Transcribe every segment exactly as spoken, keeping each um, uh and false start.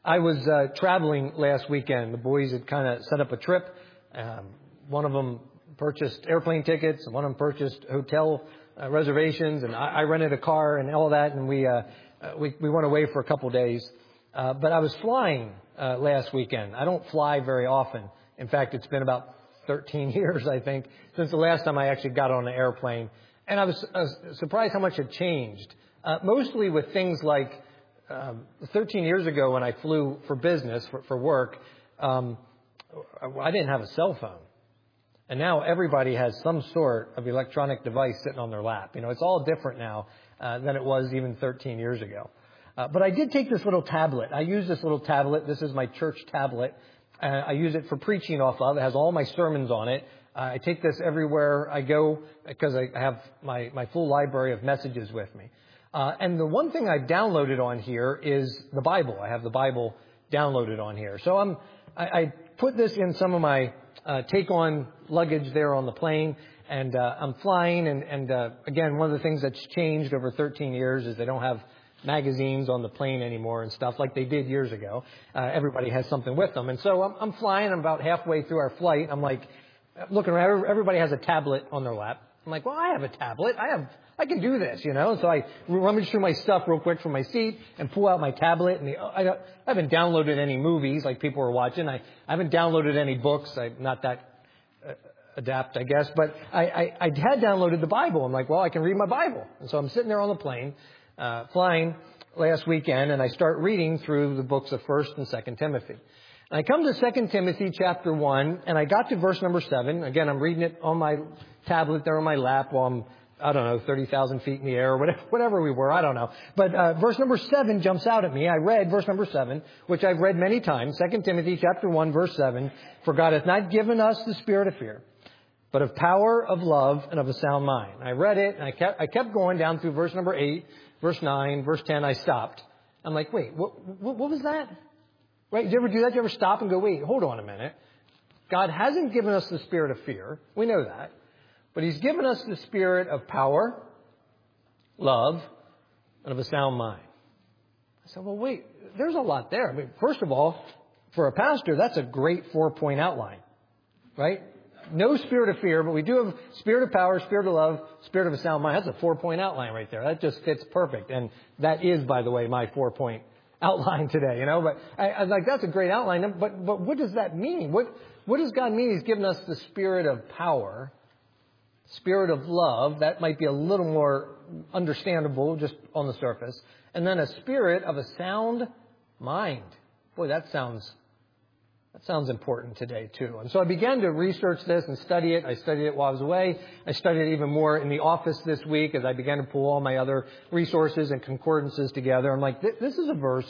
I was uh, traveling last weekend. The boys had kind of set up a trip. Um, one of them purchased airplane tickets, and one of them purchased hotel uh, reservations, and I, I rented a car and all that, and we uh, uh, we, we went away for a couple days. Uh, but I was flying uh, last weekend. I don't fly very often. In fact, it's been about thirteen years, I think, since the last time I actually got on an airplane. And I was, I was surprised how much had changed, uh, mostly with things like Um, thirteen years ago when I flew for business, for, for work, um, I didn't have a cell phone. And now everybody has some sort of electronic device sitting on their lap. You know, it's all different now uh, than it was even thirteen years ago. Uh, but I did take this little tablet. I use this little tablet. This is my church tablet. Uh, I use it for preaching off of. It has all my sermons on it. Uh, I take this everywhere I go because I have my, my full library of messages with me. Uh, and the one thing I've downloaded on here is the Bible. I have the Bible downloaded on here. So I'm, I, I put this in some of my uh, take-on luggage there on the plane, and uh, I'm flying. And, and uh, again, one of the things that's changed over thirteen years is they don't have magazines on the plane anymore and stuff like they did years ago. Uh, everybody has something with them. And so I'm, I'm flying. I'm about halfway through our flight. I'm like looking around. Everybody has a tablet on their lap. I'm like, well, I have a tablet. I have, I can do this, you know. So I rummage through my stuff real quick from my seat and pull out my tablet. And the, I, I haven't downloaded any movies like people are watching. I, I haven't downloaded any books. I'm not that uh, adept, I guess. But I, I, I had downloaded the Bible. I'm like, well, I can read my Bible. And so I'm sitting there on the plane, uh, flying last weekend, and I start reading through the books of First and Second Timothy. And I come to Second Timothy chapter one, and I got to verse number seven. Again, I'm reading it on my tablet there on my lap while I'm, I don't know, thirty thousand feet in the air or whatever, whatever we were. I don't know. But uh, verse number seven jumps out at me. I read verse number seven, which I've read many times. Second Timothy chapter one, verse seven. For God hath not given us the spirit of fear, but of power, of love, and of a sound mind. I read it, and I kept, I kept going down through verse number eight, verse nine, verse ten. I stopped. I'm like, wait, what, what, what was that? Right? Did you ever do that? Did you ever stop and go, wait, hold on a minute. God hasn't given us the spirit of fear. We know that. But He's given us the spirit of power, love, and of a sound mind. I said, well, wait, there's a lot there. I mean, first of all, for a pastor, that's a great four-point outline, right? No spirit of fear, but we do have spirit of power, spirit of love, spirit of a sound mind. That's a four-point outline right there. That just fits perfect. And that is, by the way, my four-point outline today, you know. But I, I like that's a great outline. But but what does that mean? What what does God mean? He's given us the spirit of power, spirit of love. That might be a little more understandable just on the surface, and then a spirit of a sound mind. Boy, that sounds that sounds important today too. And so I began to research this and study it. I studied it while I was away. I studied it even more in the office this week as I began to pull all my other resources and concordances together. I'm like, this is a verse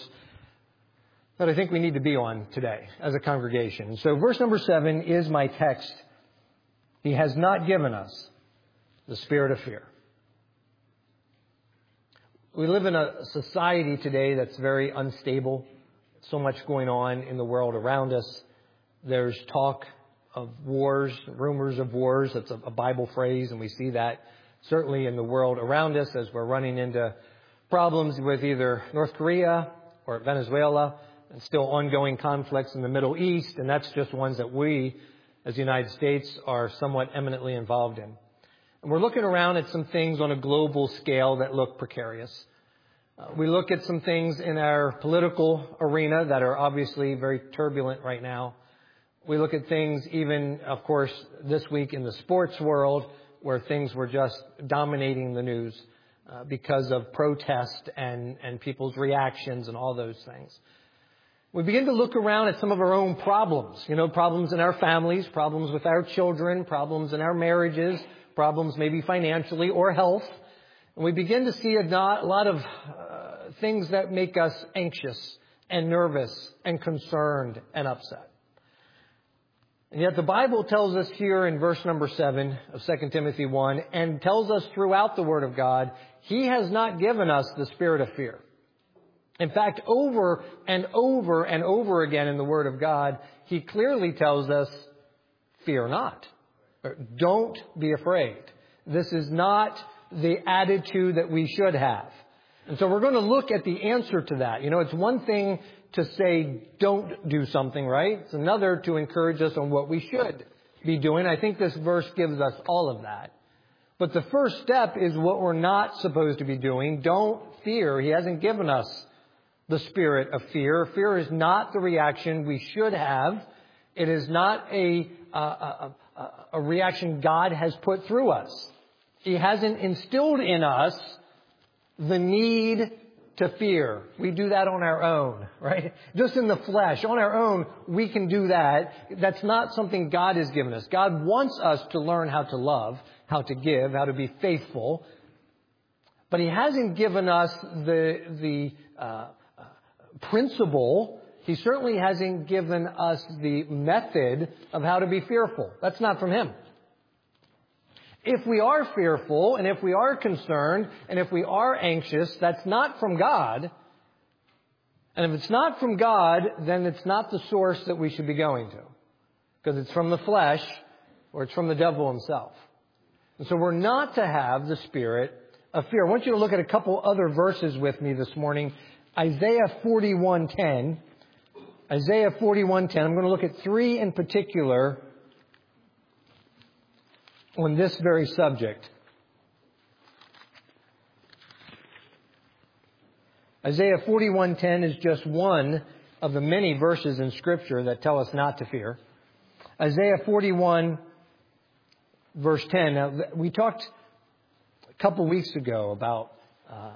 that I think we need to be on today as a congregation. So verse number seven is my text. He has not given us the spirit of fear. We live in a society today that's very unstable. So much going on in the world around us. There's talk of wars, rumors of wars. That's a Bible phrase, and we see that certainly in the world around us as we're running into problems with either North Korea or Venezuela, and still ongoing conflicts in the Middle East, and that's just ones that we, as the United States, are somewhat eminently involved in. And we're looking around at some things on a global scale that look precarious. Uh, we look at some things in our political arena that are obviously very turbulent right now. We look at things even, of course, this week in the sports world where things were just dominating the news uh, because of protest and, and people's reactions and all those things. We begin to look around at some of our own problems, you know, problems in our families, problems with our children, problems in our marriages, problems maybe financially or health. And we begin to see a lot of uh, things that make us anxious and nervous and concerned and upset. And yet the Bible tells us here in verse number seven of Second Timothy one, and tells us throughout the Word of God, He has not given us the spirit of fear. In fact, over and over and over again in the Word of God, He clearly tells us, fear not. Don't be afraid. This is not the attitude that we should have. And so we're going to look at the answer to that. You know, it's one thing to say don't do something, right? It's another to encourage us on what we should be doing. I think this verse gives us all of that. But the first step is what we're not supposed to be doing. Don't fear. He hasn't given us the spirit of fear. Fear is not the reaction we should have. It is not a, a, a, a reaction God has put through us. He hasn't instilled in us the need to fear. We do that on our own, right? Just in the flesh, on our own, we can do that. That's not something God has given us. God wants us to learn how to love, how to give, how to be faithful. But He hasn't given us the, the uh, uh, principle. He certainly hasn't given us the method of how to be fearful. That's not from Him. If we are fearful, and if we are concerned, and if we are anxious, that's not from God. And if it's not from God, then it's not the source that we should be going to. Because it's from the flesh, or it's from the devil himself. And so we're not to have the spirit of fear. I want you to look at a couple other verses with me this morning. Isaiah forty-one ten. Isaiah forty-one ten. I'm going to look at three in particular on this very subject. Isaiah forty-one ten is just one of the many verses in Scripture that tell us not to fear. Isaiah forty-one verse ten. Now, we talked a couple weeks ago about uh,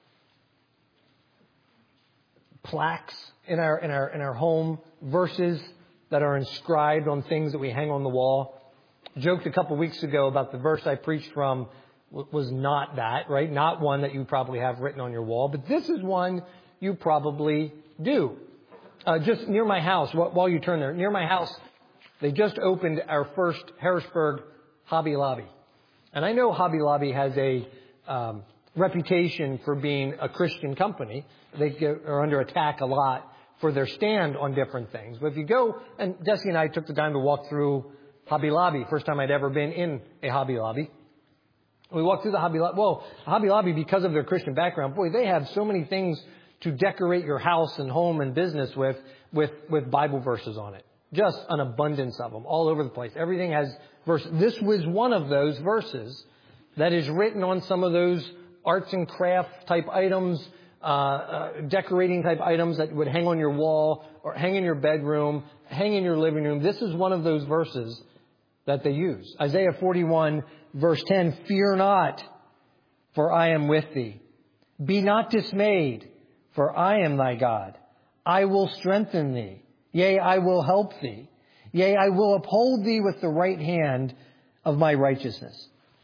plaques in our in our in our home, verses that are inscribed on things that we hang on the wall. Joked a couple weeks ago about the verse I preached from was not that, right? Not one that you probably have written on your wall, but this is one you probably do. Uh, just near my house, while you turn there, near my house, they just opened our first Harrisburg Hobby Lobby. And I know Hobby Lobby has a um, reputation for being a Christian company. They get, are under attack a lot for their stand on different things. But if you go, and Jesse and I took the time to walk through Hobby Lobby, first time I'd ever been in a Hobby Lobby. We walked through the Hobby Lobby. Well, Hobby Lobby, because of their Christian background, boy, they have so many things to decorate your house and home and business with, with, with Bible verses on it. Just an abundance of them all over the place. Everything has verses. This was one of those verses that is written on some of those arts and craft type items, uh, uh, decorating type items that would hang on your wall or hang in your bedroom, hang in your living room. This is one of those verses that they use. Isaiah forty-one verse ten, fear not, for I am with thee. Be not dismayed, for I am thy God. I will strengthen thee. Yea, I will help thee. Yea, I will uphold thee with the right hand of my righteousness.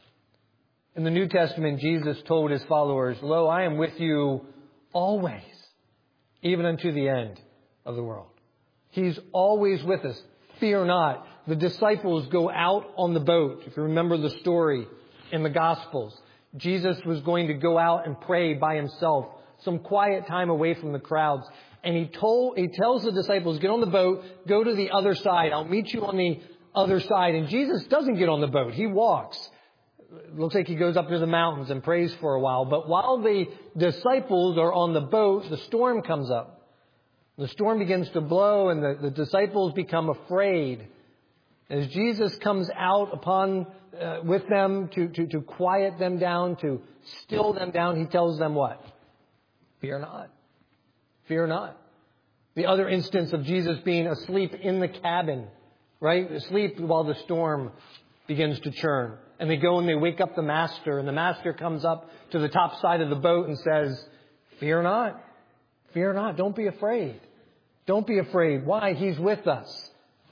In the New Testament, Jesus told His followers, lo, I am with you always, even unto the end of the world. He's always with us. Fear not. The disciples go out on the boat. If you remember the story in the Gospels, Jesus was going to go out and pray by Himself, some quiet time away from the crowds. And he told, he tells the disciples, get on the boat, go to the other side. I'll meet you on the other side. And Jesus doesn't get on the boat. He walks. It looks like He goes up to the mountains and prays for a while. But while the disciples are on the boat, the storm comes up. The storm begins to blow and the, the disciples become afraid. As Jesus comes out upon uh, with them to, to, to quiet them down, to still them down, He tells them what? Fear not. Fear not. The other instance of Jesus being asleep in the cabin, right? Asleep while the storm begins to churn. And they go and they wake up the master, and the master comes up to the top side of the boat and says, fear not. Fear not. Don't be afraid. Don't be afraid. Why? He's with us.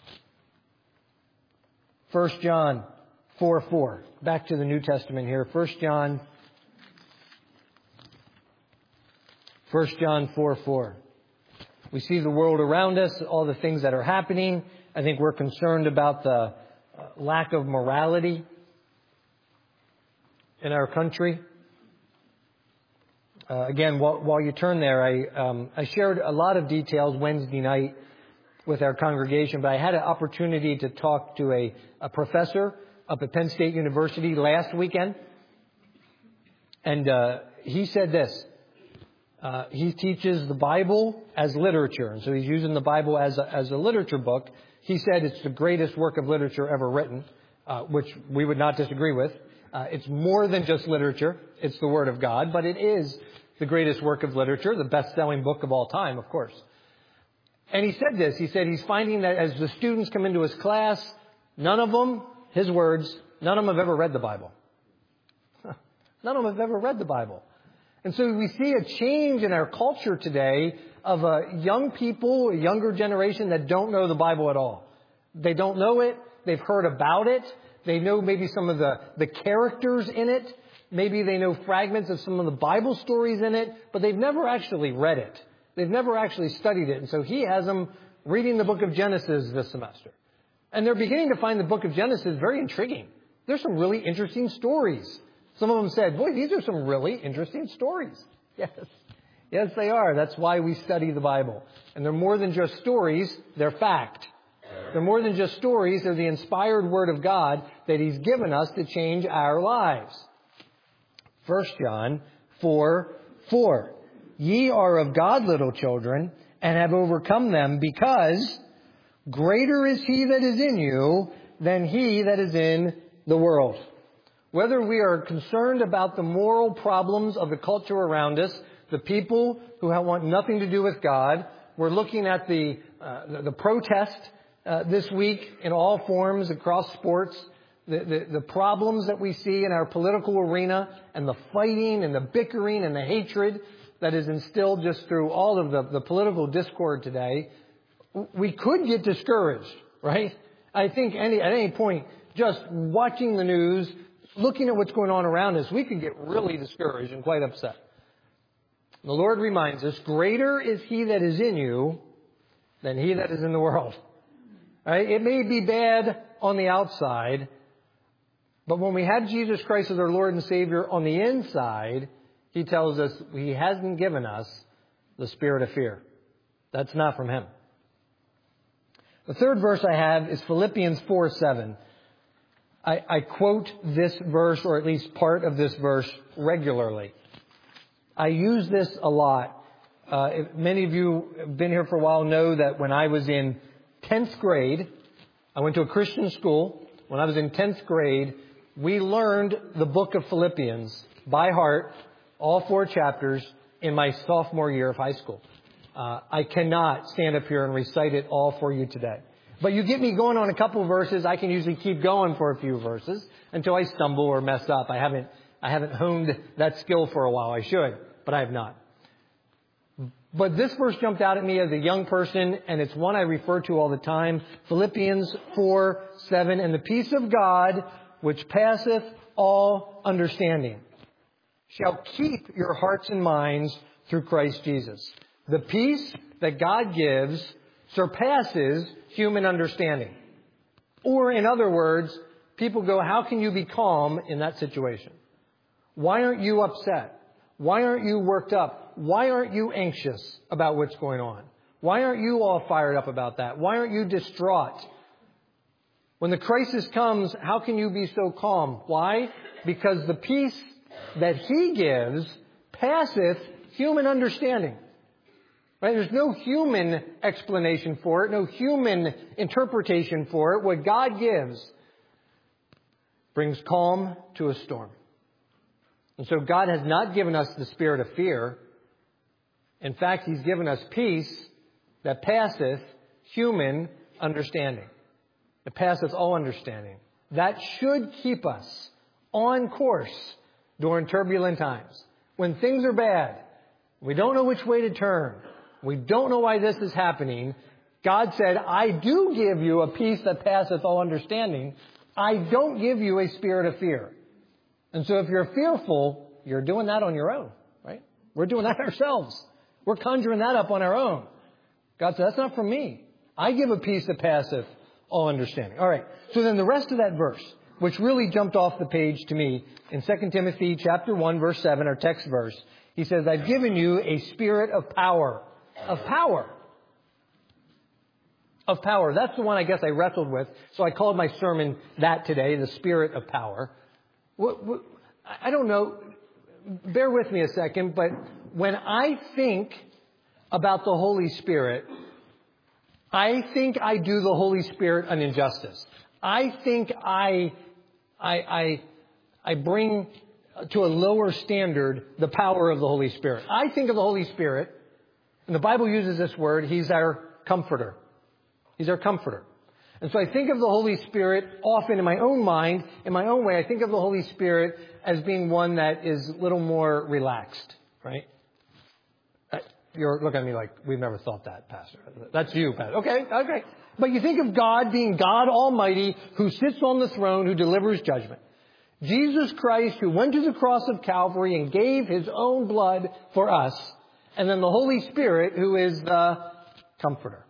First John four four. Back to the New Testament here. First John First John four four. We see the world around us, all the things that are happening. I think we're concerned about the lack of morality in our country. Uh, again, while, while you turn there, I, um, I shared a lot of details Wednesday night with our congregation, but I had an opportunity to talk to a, a professor up at Penn State University last weekend. And uh, he said this, Uh, he teaches the Bible as literature. And so he's using the Bible as a, as a literature book. He said it's the greatest work of literature ever written, uh, which we would not disagree with. Uh, it's more than just literature. It's the Word of God, but it is the greatest work of literature, the best-selling book of all time, of course. And he said this. He said he's finding that as the students come into his class, none of them, his words, none of them have ever read the Bible. None of them have ever read the Bible. And so we see a change in our culture today of uh, young people, a younger generation that don't know the Bible at all. They don't know it. They've heard about it. They know maybe some of the, the characters in it. Maybe they know fragments of some of the Bible stories in it, but they've never actually read it. They've never actually studied it. And so he has them reading the book of Genesis this semester. And they're beginning to find the book of Genesis very intriguing. There's some really interesting stories. Some of them said, boy, these are some really interesting stories. Yes. Yes, they are. That's why we study the Bible. And they're more than just stories. They're fact. They're more than just stories. They're the inspired Word of God that He's given us to change our lives. First John four four. Ye are of God, little children, and have overcome them, because greater is He that is in you than he that is in the world. Whether we are concerned about the moral problems of the culture around us, the people who want nothing to do with God, we're looking at the uh, the, the protest uh, this week in all forms across sports, the, the, the problems that we see in our political arena, and the fighting and the bickering and the hatred that is instilled just through all of the, the political discord today. We could get discouraged, right? I think any at any point, just watching the news, looking at what's going on around us, we could get really discouraged and quite upset. The Lord reminds us, greater is He that is in you than he that is in the world. Right? It may be bad on the outside, but when we have Jesus Christ as our Lord and Savior on the inside, He tells us He hasn't given us the spirit of fear. That's not from Him. The third verse I have is Philippians four seven. I, I quote this verse, or at least part of this verse, regularly. I use this a lot. Uh, if many of you have been here for a while know that when I was in tenth grade, I went to a Christian school. When I was in tenth grade, we learned the book of Philippians by heart, all four chapters, in my sophomore year of high school. Uh, I cannot stand up here and recite it all for you today. But you get me going on a couple of verses, I can usually keep going for a few verses until I stumble or mess up. I haven't, I haven't honed that skill for a while. I should, but I have not. But this verse jumped out at me as a young person, and it's one I refer to all the time. Philippians four seven, and the peace of God, which passeth all understanding, shall keep your hearts and minds through Christ Jesus. The peace that God gives surpasses human understanding. Or in other words, people go, how can you be calm in that situation? Why aren't you upset? Why aren't you worked up? Why aren't you anxious about what's going on? Why aren't you all fired up about that? Why aren't you distraught? When the crisis comes, how can you be so calm? Why? Because the peace that He gives passeth human understanding. Right? There's no human explanation for it, no human interpretation for it. What God gives brings calm to a storm. And so God has not given us the spirit of fear. In fact, He's given us peace that passeth human understanding. It passeth all understanding. That should keep us on course during turbulent times. When things are bad, we don't know which way to turn. We don't know why this is happening. God said, I do give you a peace that passeth all understanding. I don't give you a spirit of fear. And so if you're fearful, you're doing that on your own, right? We're doing that ourselves. We're conjuring that up on our own. God said, that's not from me. I give a peace that passeth all understanding. All right. So then the rest of that verse, which really jumped off the page to me in Second Timothy chapter one, verse seven, our text verse, he says, I've given you a spirit of power. Of power. Of power. That's the one I guess I wrestled with. So I called my sermon that today, the spirit of power. What, what, I don't know. Bear with me a second, but when I think about the Holy Spirit, I think I do the Holy Spirit an injustice. I think I, I, I, I bring to a lower standard the power of the Holy Spirit. I think of the Holy Spirit, and the Bible uses this word, He's our comforter. He's our comforter. And so I think of the Holy Spirit often in my own mind, in my own way. I think of the Holy Spirit as being one that is a little more relaxed, right? You're looking at me like, we've never thought that, Pastor. That's you, Pastor. Okay, okay. But you think of God being God Almighty, who sits on the throne, who delivers judgment. Jesus Christ, who went to the cross of Calvary and gave His own blood for us. And then the Holy Spirit, who is the comforter.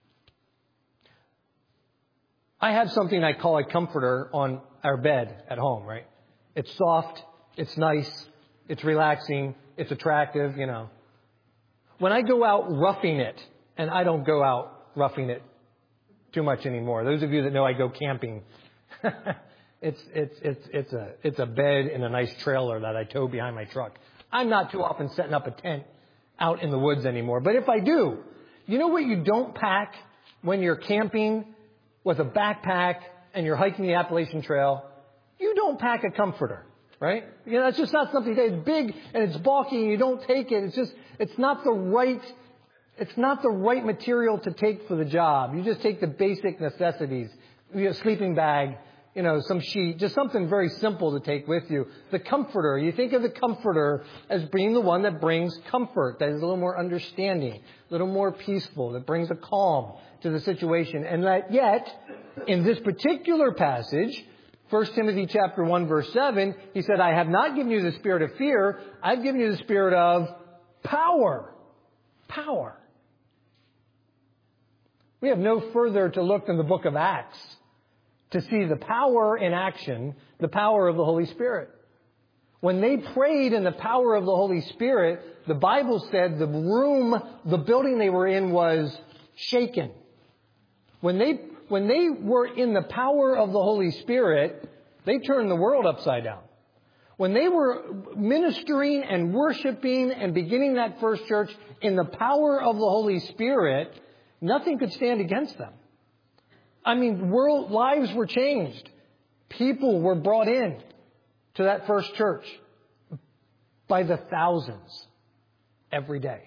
I have something I call a comforter on our bed at home, right? It's soft, it's nice, it's relaxing, it's attractive, you know. When I go out roughing it, and I don't go out roughing it too much anymore. Those of you that know I go camping, it's it's it's it's a it's a bed in a nice trailer that I tow behind my truck. I'm not too often setting up a tent out in the woods anymore. But if I do, you know what you don't pack when you're camping with a backpack and you're hiking the Appalachian Trail? You don't pack a comforter. Right? You know, it's just not something that is big and it's bulky and you don't take it. It's just, it's not the right, it's not the right material to take for the job. You just take the basic necessities. You know, sleeping bag, you know, some sheet, just something very simple to take with you. The comforter, you think of the comforter as being the one that brings comfort, that is a little more understanding, a little more peaceful, that brings a calm to the situation. And that yet, in this particular passage, First Timothy chapter one, verse seven, he said, I have not given you the spirit of fear. I've given you the spirit of power. Power. We have no further to look than the book of Acts to see the power in action, the power of the Holy Spirit. When they prayed in the power of the Holy Spirit, the Bible said the room, the building they were in was shaken. When they When they were in the power of the Holy Spirit, they turned the world upside down. When they were ministering and worshiping and beginning that first church in the power of the Holy Spirit, nothing could stand against them. I mean, world lives were changed. People were brought in to that first church by the thousands every day.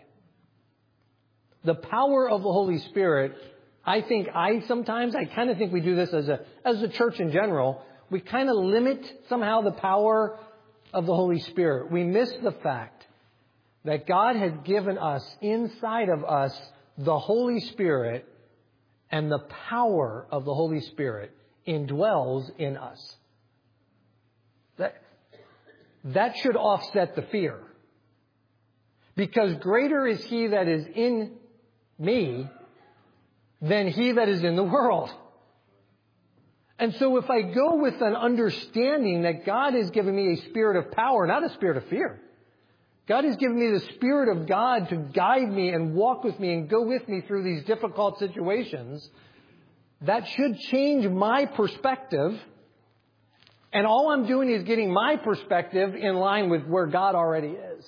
The power of the Holy Spirit, I think I sometimes, I kind of think we do this as a, as a church in general. We kind of limit somehow the power of the Holy Spirit. We miss the fact that God has given us, inside of us, the Holy Spirit, and the power of the Holy Spirit indwells in us. That, that should offset the fear. Because greater is He that is in me than he that is in the world. And so if I go with an understanding that God has given me a spirit of power, not a spirit of fear. God has given me the Spirit of God to guide me and walk with me and go with me through these difficult situations. That should change my perspective. And all I'm doing is getting my perspective in line with where God already is.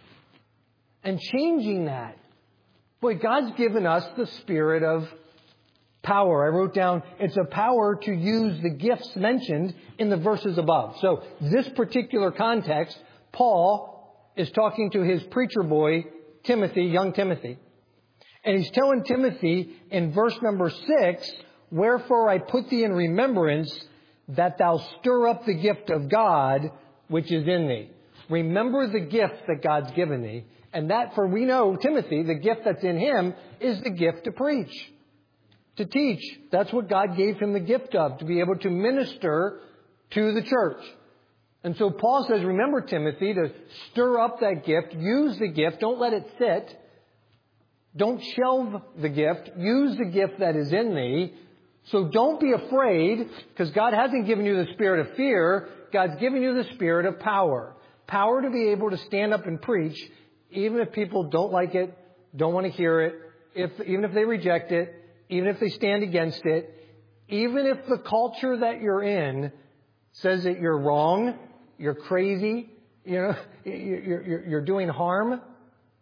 And changing that. Boy, God's given us the spirit of power. I wrote down, it's a power to use the gifts mentioned in the verses above. So this particular context, Paul is talking to his preacher boy, Timothy, young Timothy. And he's telling Timothy in verse number six, wherefore I put thee in remembrance that thou stir up the gift of God which is in thee. Remember the gift that God's given thee. And that, for we know, Timothy, the gift that's in him is the gift to preach, to teach. That's what God gave him the gift of, to be able to minister to the church. And so Paul says, remember, Timothy, to stir up that gift, use the gift, don't let it sit. Don't shelve the gift, use the gift that is in thee. So don't be afraid, because God hasn't given you the spirit of fear. God's given you the spirit of power. Power to be able to stand up and preach, even if people don't like it, don't want to hear it, if, even if they reject it, even if they stand against it, even if the culture that you're in says that you're wrong, you're crazy, you know, you're, you're, you're doing harm,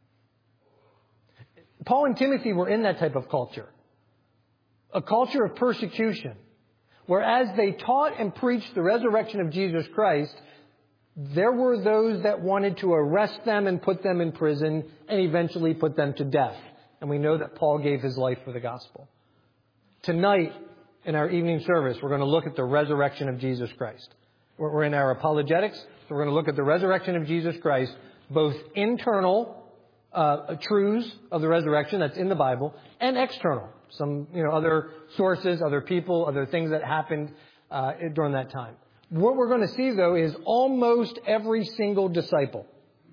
Paul and Timothy were in that type of culture. A culture of persecution. Whereas they taught and preached the resurrection of Jesus Christ, there were those that wanted to arrest them and put them in prison and eventually put them to death. And we know that Paul gave his life for the gospel. Tonight, in our evening service, we're going to look at the resurrection of Jesus Christ. We're in our apologetics, so we're going to look at the resurrection of Jesus Christ, both internal uh, truths of the resurrection that's in the Bible, and external, some you know other sources, other people, other things that happened uh, during that time. What we're going to see, though, is almost every single disciple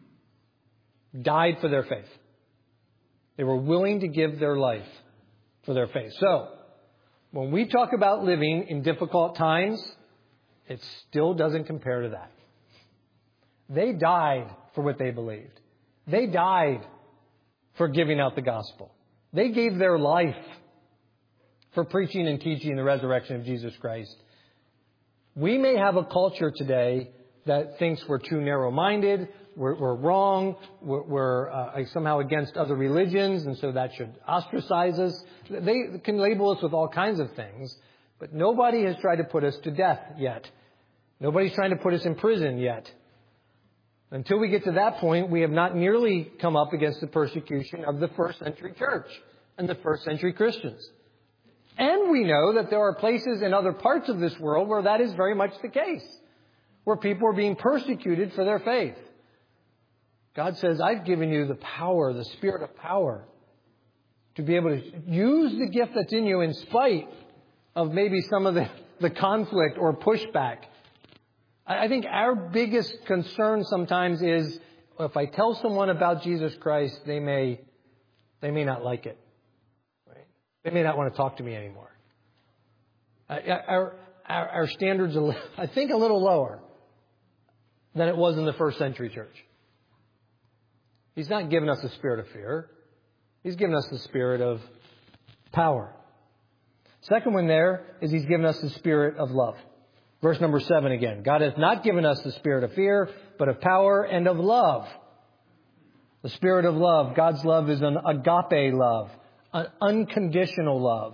died for their faith. They were willing to give their life for their faith. So, when we talk about living in difficult times, it still doesn't compare to that. They died for what they believed. They died for giving out the gospel. They gave their life for preaching and teaching the resurrection of Jesus Christ. We may have a culture today that thinks we're too narrow-minded, we're, we're wrong, we're, we're uh, somehow against other religions, and so that should ostracize us. They can label us with all kinds of things, but nobody has tried to put us to death yet. Nobody's trying to put us in prison yet. Until we get to that point, we have not nearly come up against the persecution of the first century church and the first century Christians. And we know that there are places in other parts of this world where that is very much the case, where people are being persecuted for their faith. God says, I've given you the power, the spirit of power, to be able to use the gift that's in you in spite of maybe some of the, the conflict or pushback. I think our biggest concern sometimes is if I tell someone about Jesus Christ, they may they may not like it. Right? They may not want to talk to me anymore. Our, our, our standards are, I think, a little lower than it was in the first century church. He's not given us a spirit of fear. He's given us the spirit of power. Second one there is he's given us the spirit of love. Verse number seven again. God has not given us the spirit of fear, but of power and of love. The spirit of love. God's love is an agape love, an unconditional love.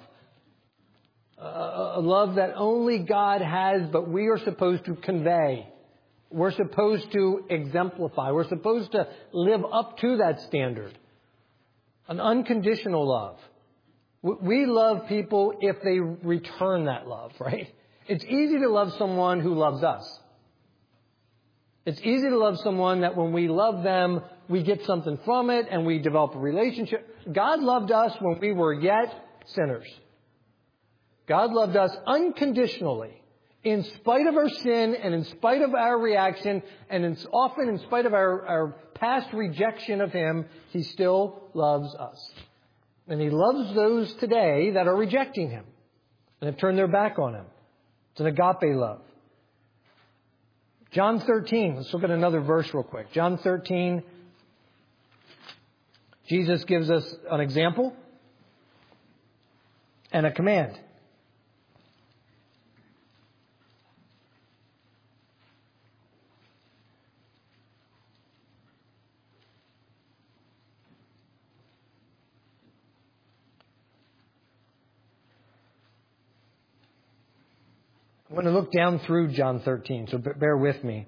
A love that only God has, but we are supposed to convey. We're supposed to exemplify. We're supposed to live up to that standard. An unconditional love. We love people if they return that love, right? It's easy to love someone who loves us. It's easy to love someone that when we love them, we get something from it and we develop a relationship. God loved us when we were yet sinners. God loved us unconditionally, in spite of our sin and in spite of our reaction, and in, often in spite of our, our past rejection of Him, He still loves us. And He loves those today that are rejecting Him and have turned their back on Him. It's an agape love. John thirteen. Let's look at another verse real quick. John thirteen. Jesus gives us an example and a command. I'm going to look down through John thirteen, so bear with me.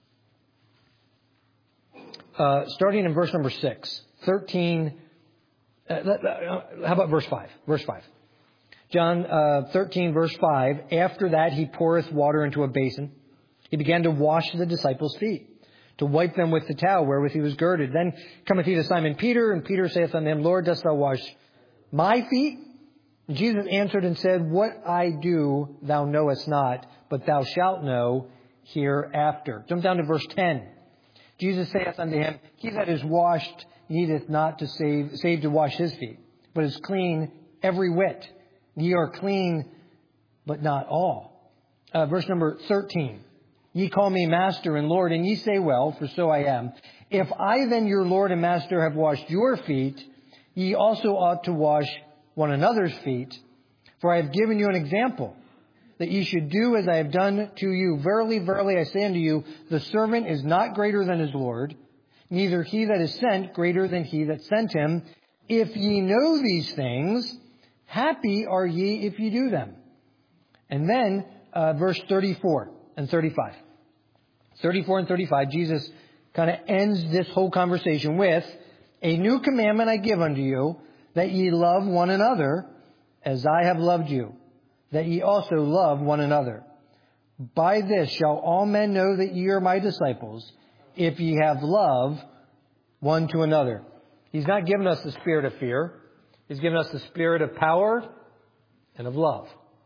Uh, starting in verse number six. thirteen. Uh, how about verse five? Verse five. John uh, thirteen, verse five. After that, he poureth water into a basin. He began to wash the disciples' feet, to wipe them with the towel wherewith he was girded. Then cometh he to Simon Peter, and Peter saith unto him, Lord, dost thou wash my feet? And Jesus answered and said, What I do thou knowest not, but thou shalt know hereafter. Jump down to verse ten. Jesus saith unto him, He that is washed needeth not to save, save to wash his feet, but is clean every whit. Ye are clean, but not all. Uh, verse number thirteen. Ye call me Master and Lord, and ye say well, for so I am. If I then your Lord and Master have washed your feet, ye also ought to wash one another's feet. For I have given you an example, that ye should do as I have done to you. Verily, verily, I say unto you, the servant is not greater than his Lord, neither he that is sent greater than he that sent him. If ye know these things, happy are ye if ye do them. And then uh, verse thirty-four and thirty-five. thirty-four and thirty-five, Jesus kind of ends this whole conversation with, a new commandment I give unto you, that ye love one another as I have loved you, that ye also love one another. By this shall all men know that ye are my disciples, if ye have love one to another. He's not given us the spirit of fear. He's given us the spirit of power and of love.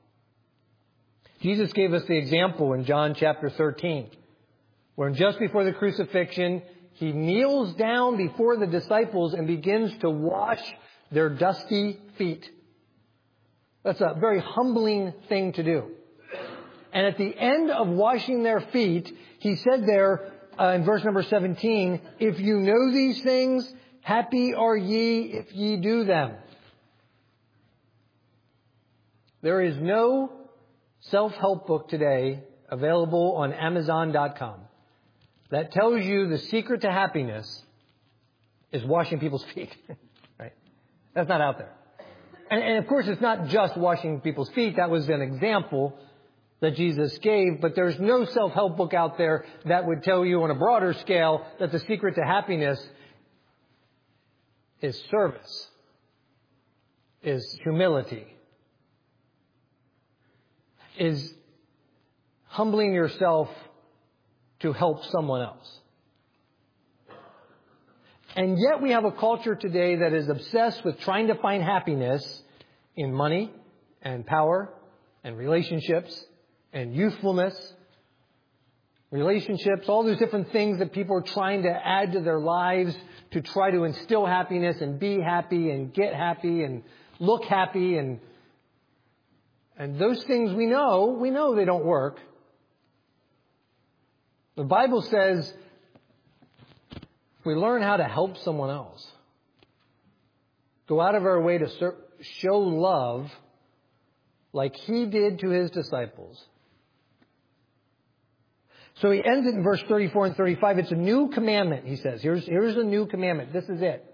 Jesus gave us the example in John chapter thirteen, where just before the crucifixion, he kneels down before the disciples and begins to wash their dusty feet. That's a very humbling thing to do. And at the end of washing their feet, he said there uh, in verse number seventeen, if you know these things, happy are ye if ye do them. There is no self-help book today available on Amazon dot com that tells you the secret to happiness is washing people's feet. Right? That's not out there. And, and of course, it's not just washing people's feet. That was an example that Jesus gave. But there's no self-help book out there that would tell you on a broader scale that the secret to happiness is service, is humility, is humbling yourself to help someone else. And yet we have a culture today that is obsessed with trying to find happiness in money and power and relationships and youthfulness, relationships, all those different things that people are trying to add to their lives to try to instill happiness and be happy and get happy and look happy. And, and those things we know, we know they don't work. The Bible says if we learn how to help someone else, go out of our way to ser- show love like he did to his disciples. So he ends it in verse thirty-four and thirty-five. It's a new commandment, he says. Here's, here's a new commandment. This is it.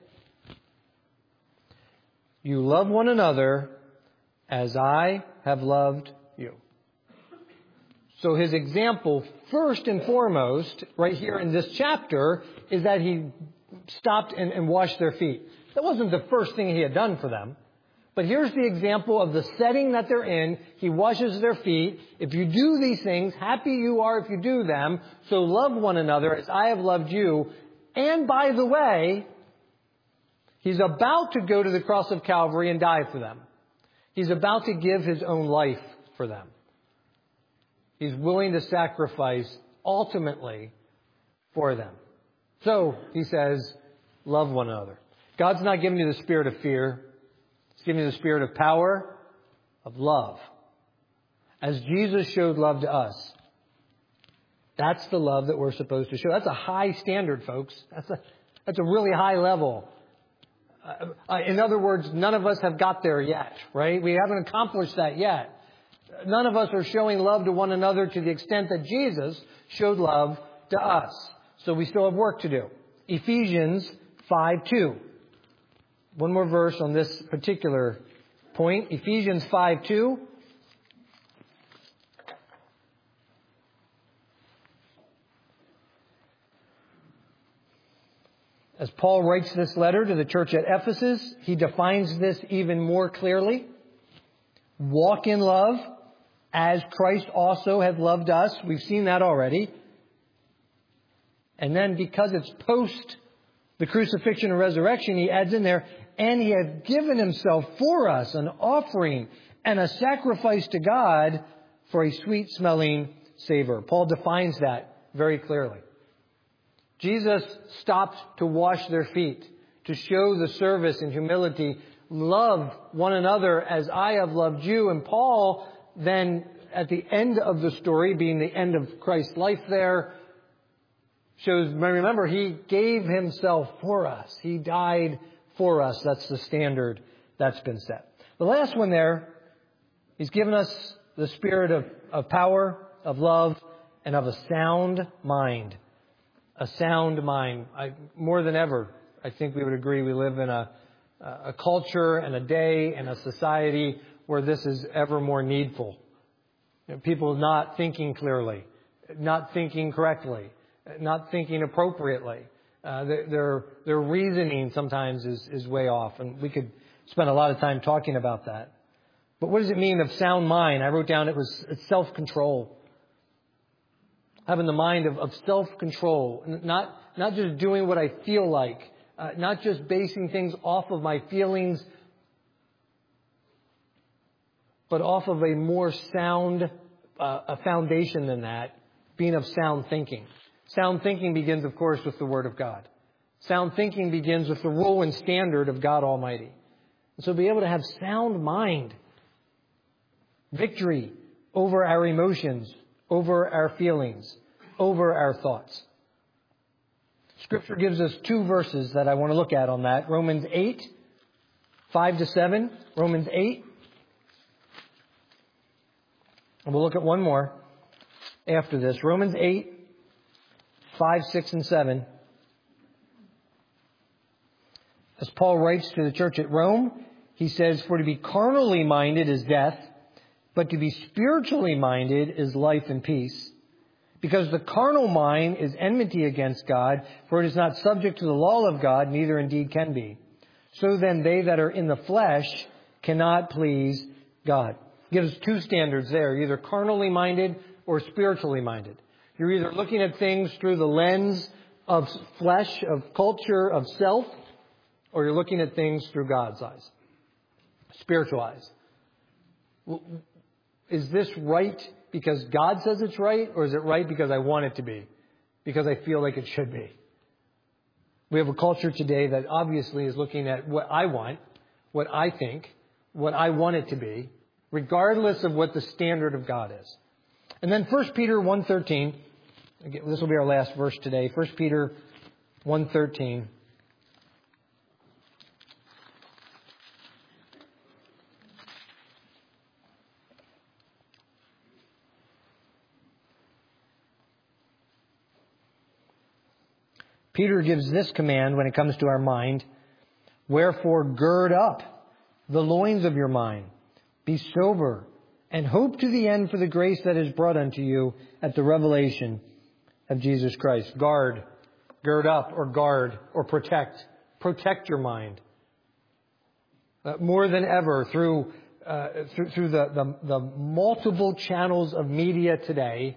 You love one another as I have loved you. So his example, first and foremost, right here in this chapter, is that he stopped and, and washed their feet. That wasn't the first thing he had done for them. But here's the example of the setting that they're in. He washes their feet. If you do these things, happy you are if you do them. So love one another as I have loved you. And by the way, he's about to go to the cross of Calvary and die for them. He's about to give his own life for them. He's willing to sacrifice ultimately for them. So, he says, love one another. God's not giving you the spirit of fear. He's giving you the spirit of power, of love. As Jesus showed love to us, that's the love that we're supposed to show. That's a high standard, folks. That's a, that's a really high level. Uh, in other words, none of us have got there yet, right? We haven't accomplished that yet. None of us are showing love to one another to the extent that Jesus showed love to us. So we still have work to do. Ephesians five two. One more verse on this particular point. Ephesians five two. As Paul writes this letter to the church at Ephesus, he defines this even more clearly. Walk in love, as Christ also hath loved us. We've seen that already. And then because it's post the crucifixion and resurrection, he adds in there, and he hath given himself for us an offering and a sacrifice to God for a sweet-smelling savor. Paul defines that very clearly. Jesus stopped to wash their feet, to show the service and humility. Love one another as I have loved you. And Paul then, at the end of the story, being the end of Christ's life there, shows, remember, he gave himself for us. He died for us. That's the standard that's been set. The last one there, he's given us the spirit of, of power, of love, and of a sound mind. A sound mind. I, more than ever, I think we would agree we live in a a culture and a day and a society where this is ever more needful. You know, people not thinking clearly, not thinking correctly, not thinking appropriately. Uh, their, their reasoning sometimes is, is way off, and we could spend a lot of time talking about that. But what does it mean of sound mind? I wrote down it was it's self-control. Having the mind of, of self-control, not, not just doing what I feel like, uh, not just basing things off of my feelings, but off of a more sound, uh, a foundation than that, being of sound thinking. Sound thinking begins, of course, with the Word of God. Sound thinking begins with the rule and standard of God Almighty. And so be able to have sound mind, victory over our emotions, over our feelings, over our thoughts. Scripture gives us two verses that I want to look at on that. Romans eight, five to seven. Romans eight. And we'll look at one more after this. Romans eight, five, six, and seven. As Paul writes to the church at Rome, he says, "For to be carnally minded is death, but to be spiritually minded is life and peace. Because the carnal mind is enmity against God, for it is not subject to the law of God, neither indeed can be. So then they that are in the flesh cannot please God." Gives two standards there, either carnally minded or spiritually minded. You're either looking at things through the lens of flesh, of culture, of self, or you're looking at things through God's eyes, spiritual eyes. Is this right because God says it's right, or is it right because I want it to be, because I feel like it should be? We have a culture today that obviously is looking at what I want, what I think, what I want it to be, regardless of what the standard of God is. And then First Peter one thirteen, again, this will be our last verse today. First Peter one thirteen. Peter gives this command when it comes to our mind. "Wherefore gird up the loins of your mind. Be sober, and hope to the end for the grace that is brought unto you at the revelation of Jesus Christ." Guard, gird up, or guard, or protect. Protect your mind. Uh, more than ever, through uh, through, through the, the, the multiple channels of media today,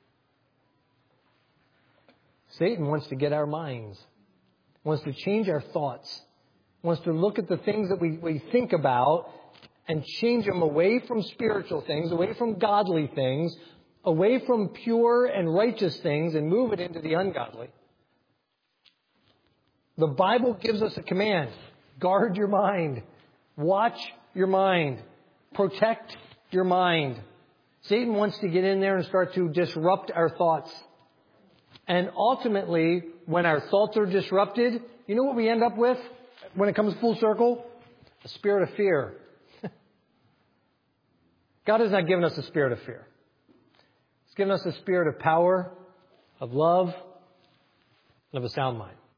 Satan wants to get our minds, wants to change our thoughts, wants to look at the things that we, we think about and change them away from spiritual things, away from godly things, away from pure and righteous things, and move it into the ungodly. The Bible gives us a command. Guard your mind. Watch your mind. Protect your mind. Satan wants to get in there and start to disrupt our thoughts. And ultimately, when our thoughts are disrupted, you know what we end up with when it comes full circle? A spirit of fear. God has not given us a spirit of fear. He's given us a spirit of power, of love, and of a sound mind.